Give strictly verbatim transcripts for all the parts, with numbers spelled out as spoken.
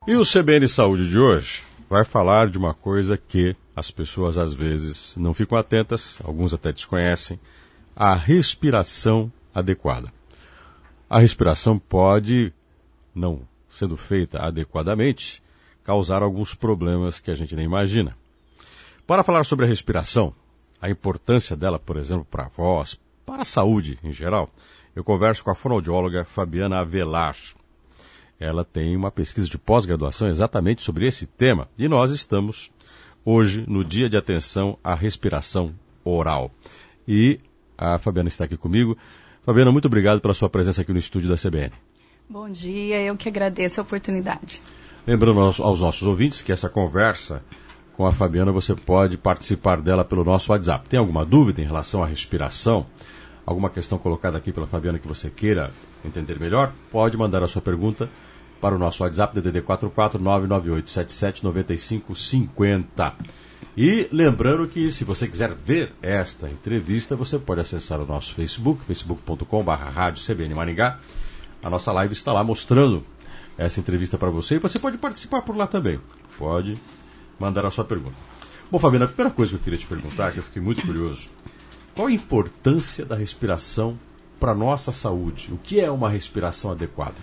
E o C B N Saúde de hoje vai falar de uma coisa que as pessoas às vezes não ficam atentas, alguns até desconhecem, a respiração adequada. A respiração pode, não sendo feita adequadamente, causar alguns problemas que a gente nem imagina. Para falar sobre a respiração, a importância dela, por exemplo, para a voz, para a saúde em geral, eu converso com a fonoaudióloga Fabiana Avelar. Ela tem uma pesquisa de pós-graduação exatamente sobre esse tema e nós estamos hoje no Dia de Atenção à Respiração Oral. E a Fabiana está aqui comigo. Fabiana, muito obrigado pela sua presença aqui no estúdio da C B N. Bom dia, eu que agradeço a oportunidade. Lembrando aos, aos nossos ouvintes que essa conversa com a Fabiana você pode participar dela pelo nosso WhatsApp. Tem alguma dúvida em relação à respiração? Alguma questão colocada aqui pela Fabiana que você queira entender melhor? Pode mandar a sua pergunta para o nosso WhatsApp D D D quatro quatro nove nove oito sete sete nove cinco cinco zero. E lembrando que se você quiser ver esta entrevista, você pode acessar o nosso Facebook, facebook ponto com barra rádio C B N Maringá. A nossa live está lá mostrando essa entrevista para você e você pode participar por lá também. Pode mandar a sua pergunta. Bom, Fabiana, a primeira coisa que eu queria te perguntar, que eu fiquei muito curioso, qual a importância da respiração para a nossa saúde? O que é uma respiração adequada?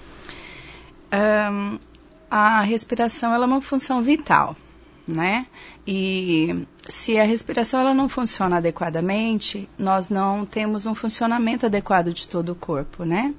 Um, a respiração ela é uma função vital, né? E se a respiração ela não funciona adequadamente, nós não temos um funcionamento adequado de todo o corpo, né?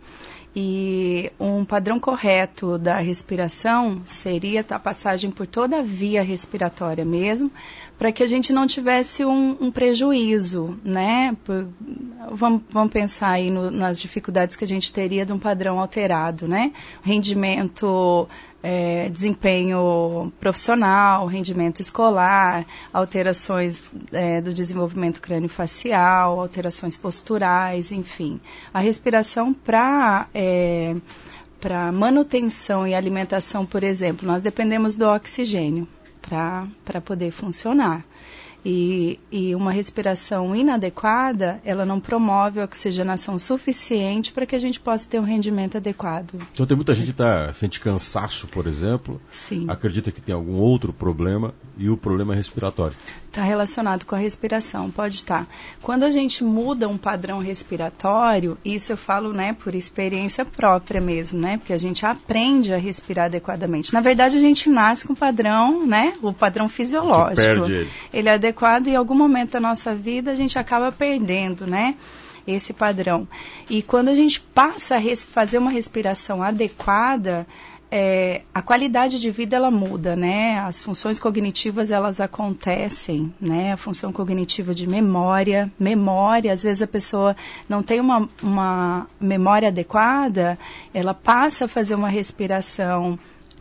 E um padrão correto da respiração seria a passagem por toda a via respiratória mesmo, para que a gente não tivesse um, um prejuízo, né? Por, vamos, vamos pensar aí no, nas dificuldades que a gente teria de um padrão alterado, né? Rendimento, é, desempenho profissional, rendimento escolar, alterações é, do desenvolvimento crâniofacial, alterações posturais, enfim. A respiração para é, para manutenção e alimentação, por exemplo, nós dependemos do oxigênio para poder funcionar. E, e uma respiração inadequada, ela não promove a oxigenação suficiente para que a gente possa ter um rendimento adequado. Então tem muita gente que tá, sente cansaço, por exemplo, Sim. Acredita que tem algum outro problema e o problema é respiratório. Está relacionado com a respiração, pode estar. Quando a gente muda um padrão respiratório, isso eu falo, né, por experiência própria mesmo, né, porque a gente aprende a respirar adequadamente. Na verdade, a gente nasce com o padrão, né, o padrão fisiológico. Perde ele. Ele é adequado e em algum momento da nossa vida a gente acaba perdendo, né, esse padrão. E quando a gente passa a res- fazer uma respiração adequada, É, a qualidade de vida ela muda, né? As funções cognitivas elas acontecem, né? A função cognitiva de memória, memória, às vezes a pessoa não tem uma, uma memória adequada, ela passa a fazer uma respiração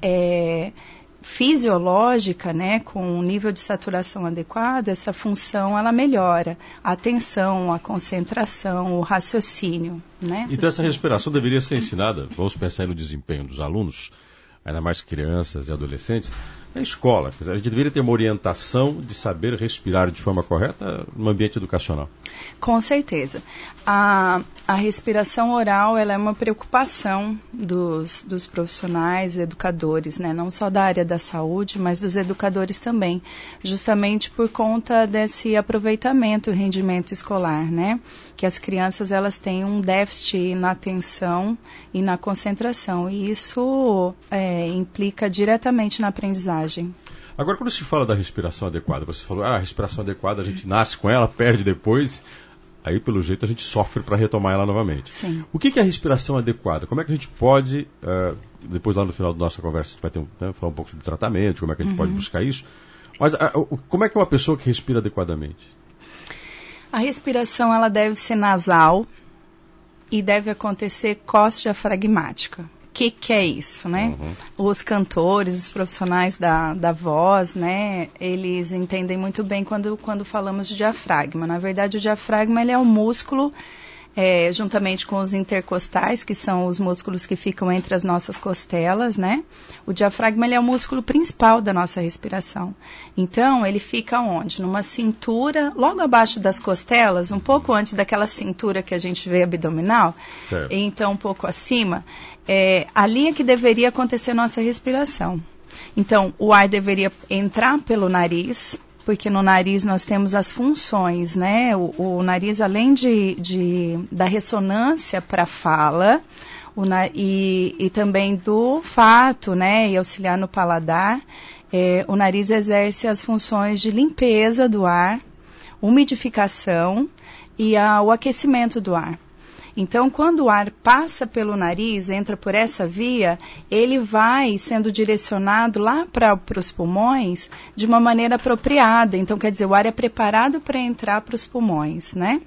é, fisiológica, né? Com um nível de saturação adequado, essa função ela melhora. A atenção, a concentração, o raciocínio, né? Então essa respiração deveria ser ensinada, vamos pensar no desempenho dos alunos, ainda mais crianças e adolescentes, na escola. A gente deveria ter uma orientação de saber respirar de forma correta no ambiente educacional. Com certeza. A, a respiração oral ela é uma preocupação dos, dos profissionais, educadores, né? Não só da área da saúde, mas dos educadores também, justamente por conta desse aproveitamento e rendimento escolar, né? Que as crianças elas têm um déficit na atenção e na concentração, e isso é, implica diretamente na aprendizagem. Agora, quando se fala da respiração adequada, você falou, ah, a respiração adequada, a gente nasce com ela, perde depois, aí pelo jeito a gente sofre para retomar ela novamente. Sim. O que, que é a respiração adequada? Como é que a gente pode, uh, depois lá no final da nossa conversa, a gente vai ter um, né, falar um pouco sobre tratamento, como é que a gente uhum. pode buscar isso, mas uh, como é que é uma pessoa que respira adequadamente? A respiração ela deve ser nasal e deve acontecer costo-diafragmática. O que, que é isso, né? Uhum. Os cantores, os profissionais da, da voz, né? Eles entendem muito bem quando, quando falamos de diafragma. Na verdade, o diafragma ele é um músculo, é, juntamente com os intercostais, que são os músculos que ficam entre as nossas costelas, né? O diafragma ele é o músculo principal da nossa respiração. Então, ele fica onde? Numa cintura, logo abaixo das costelas, um pouco antes daquela cintura que a gente vê abdominal. Certo. Então, um pouco acima. É, ali é que deveria acontecer a nossa respiração. Então, o ar deveria entrar pelo nariz, porque no nariz nós temos as funções, né? O, o nariz, além de, de, da ressonância para a fala, o, e, e também do olfato, né? E auxiliar no paladar, é, o nariz exerce as funções de limpeza do ar, umidificação e a, o aquecimento do ar. Então, quando o ar passa pelo nariz, entra por essa via, ele vai sendo direcionado lá para os pulmões de uma maneira apropriada. Então, quer dizer, o ar é preparado para entrar para os pulmões, né?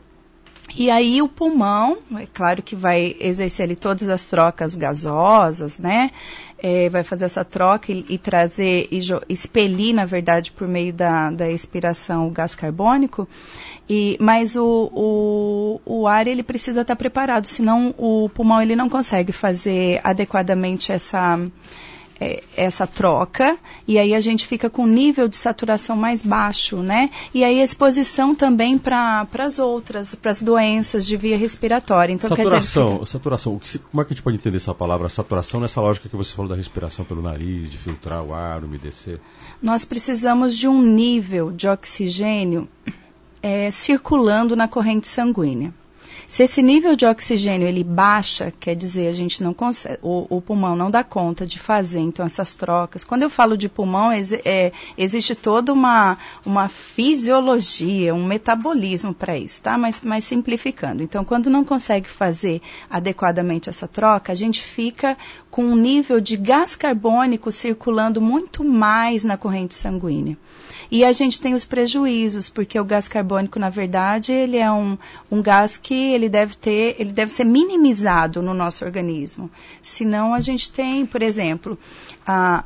E aí o pulmão, é claro que vai exercer ali todas as trocas gasosas, né? É, vai fazer essa troca e, e trazer, e expelir, na verdade, por meio da, da expiração o gás carbônico. E, mas o, o, o ar ele precisa estar preparado, senão o pulmão ele não consegue fazer adequadamente essa, é, essa troca, e aí a gente fica com um nível de saturação mais baixo, né? E aí a exposição também para as outras, para as doenças de via respiratória. Então, saturação, quer dizer, fica... saturação, o que se, como é que a gente pode entender essa palavra saturação nessa lógica que você falou da respiração pelo nariz, de filtrar o ar, umedecer? Nós precisamos de um nível de oxigênio É, circulando na corrente sanguínea. Se esse nível de oxigênio ele baixa, quer dizer, a gente não consegue, o, o pulmão não dá conta de fazer, então, essas trocas. Quando eu falo de pulmão, é, é, existe toda uma, uma fisiologia, um metabolismo para isso, tá? Mas, mas simplificando. Então, quando não consegue fazer adequadamente essa troca, a gente fica com um nível de gás carbônico circulando muito mais na corrente sanguínea. E a gente tem os prejuízos, porque o gás carbônico, na verdade, ele é um, um gás que ele deve ter, ele deve ser minimizado no nosso organismo. Senão a gente tem, por exemplo, a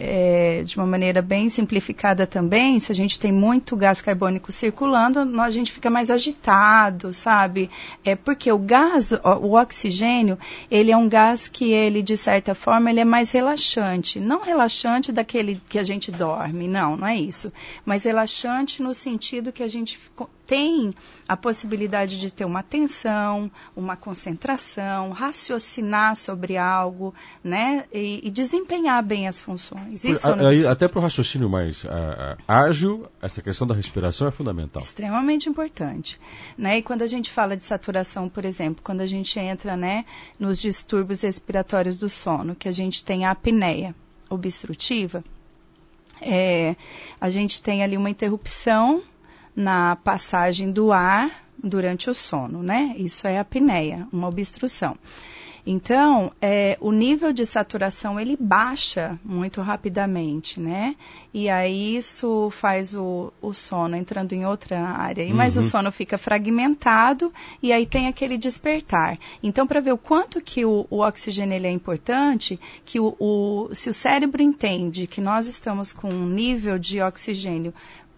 É, de uma maneira bem simplificada também, se a gente tem muito gás carbônico circulando, a gente fica mais agitado, sabe? É porque o gás, o oxigênio, ele é um gás que ele, de certa forma, ele é mais relaxante. Não relaxante daquele que a gente dorme, não, não é isso. Mas relaxante no sentido que a gente tem a possibilidade de ter uma atenção, uma concentração, raciocinar sobre algo, né? E, e desempenhar bem as funções. Isso a, aí, até para o raciocínio mais uh, ágil, essa questão da respiração é fundamental. Extremamente importante. Né? E quando a gente fala de saturação, por exemplo, quando a gente entra, né, nos distúrbios respiratórios do sono, que a gente tem a apneia obstrutiva, é, a gente tem ali uma interrupção na passagem do ar durante o sono, né? Isso é a apneia, uma obstrução. Então, é, o nível de saturação, ele baixa muito rapidamente, né? E aí isso faz o, o sono entrando em outra área. Uhum. Mas o sono fica fragmentado e aí tem aquele despertar. Então, para ver o quanto que o, o oxigênio ele é importante, que o, o, se o cérebro entende que nós estamos com um nível de oxigênio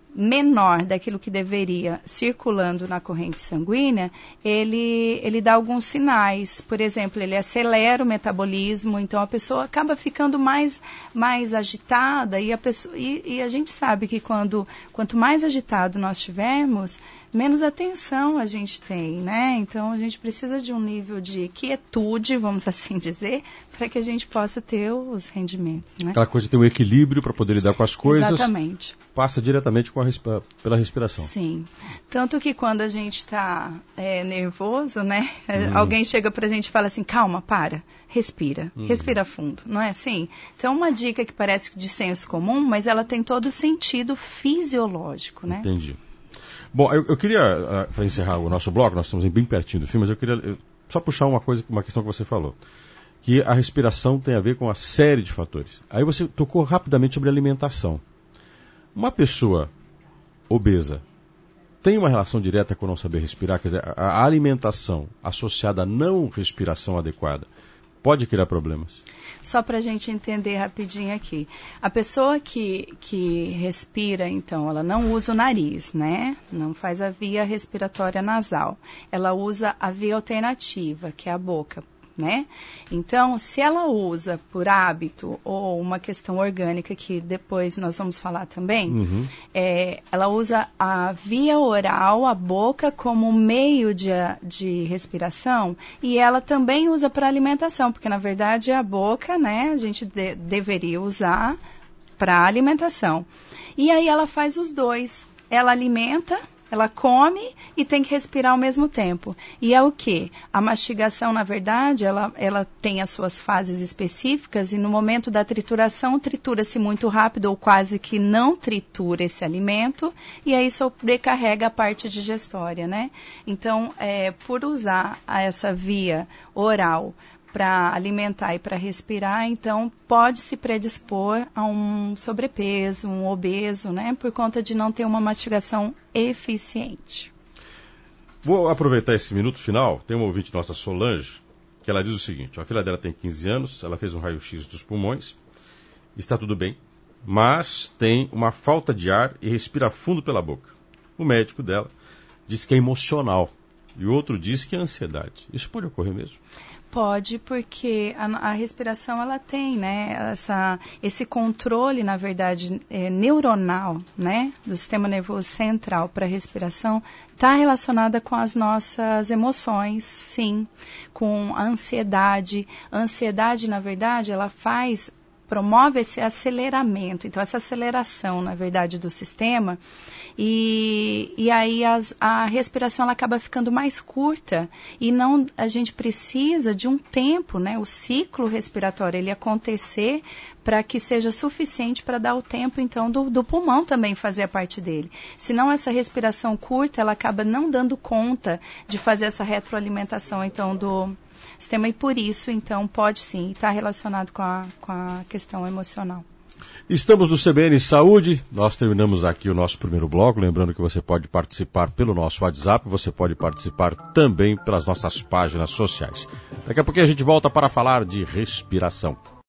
menor daquilo que deveria circulando na corrente sanguínea, ele, ele dá alguns sinais. Por exemplo, ele acelera o metabolismo, então a pessoa acaba ficando mais, mais agitada e a, pessoa, e, e a gente sabe que quando, quanto mais agitado nós tivermos, menos atenção a gente tem, né? Então a gente precisa de um nível de quietude, vamos assim dizer, para que a gente possa ter os rendimentos, né? Aquela coisa de ter um equilíbrio para poder lidar com as coisas. Exatamente. Passa diretamente com a resp... pela respiração. Sim. Tanto que quando a gente está é, nervoso, né? Hum. Alguém chega para a gente e fala assim, calma, para, respira, hum. respira fundo, não é assim? Então, uma dica que parece de senso comum, mas ela tem todo o sentido fisiológico, né? Entendi. Bom, eu, eu queria, para encerrar o nosso bloco, nós estamos bem pertinho do fim, mas eu queria eu, só puxar uma coisa, uma questão que você falou, que a respiração tem a ver com uma série de fatores. Aí você tocou rapidamente sobre alimentação. Uma pessoa obesa tem uma relação direta com não saber respirar? Quer dizer, a, a alimentação associada à não respiração adequada pode criar problemas? Só para a gente entender rapidinho aqui. A pessoa que, que respira, então, ela não usa o nariz, né? Não faz a via respiratória nasal. Ela usa a via alternativa, que é a boca, né? Então, se ela usa por hábito ou uma questão orgânica, que depois nós vamos falar também, uhum. é, ela usa a via oral, a boca, como meio de, de respiração, e ela também usa para alimentação, porque na verdade a boca, né, a gente de, deveria usar para alimentação. E aí ela faz os dois. Ela alimenta, ela come e tem que respirar ao mesmo tempo. E é o quê? A mastigação, na verdade, ela, ela tem as suas fases específicas e no momento da trituração, tritura-se muito rápido ou quase que não tritura esse alimento e aí sobrecarrega a parte digestória, né? Então, é, por usar essa via oral para alimentar e para respirar, então pode se predispor a um sobrepeso, um obeso, né, por conta de não ter uma mastigação eficiente. Vou aproveitar esse minuto final, tem uma ouvinte nossa, Solange, que ela diz o seguinte: a filha dela tem quinze anos, ela fez um raio-x dos pulmões, está tudo bem, mas tem uma falta de ar e respira fundo pela boca. O médico dela diz que é emocional e o outro diz que é ansiedade. Isso pode ocorrer mesmo? Pode, porque a, a respiração ela tem, né, essa, esse controle, na verdade, é, neuronal, né, do sistema nervoso central para a respiração, está relacionada com as nossas emoções, sim, com a ansiedade. A ansiedade, na verdade, ela faz, promove esse aceleramento, então essa aceleração, na verdade, do sistema, e, e aí as, a respiração ela acaba ficando mais curta e não, a gente precisa de um tempo, né, o ciclo respiratório ele acontecer para que seja suficiente para dar o tempo, então, do, do pulmão também fazer a parte dele. Senão, essa respiração curta, ela acaba não dando conta de fazer essa retroalimentação, então, do sistema, e por isso, então, pode sim estar relacionado com a, com a questão emocional. Estamos no C B N Saúde, nós terminamos aqui o nosso primeiro bloco, lembrando que você pode participar pelo nosso WhatsApp, você pode participar também pelas nossas páginas sociais. Daqui a pouquinho a gente volta para falar de respiração.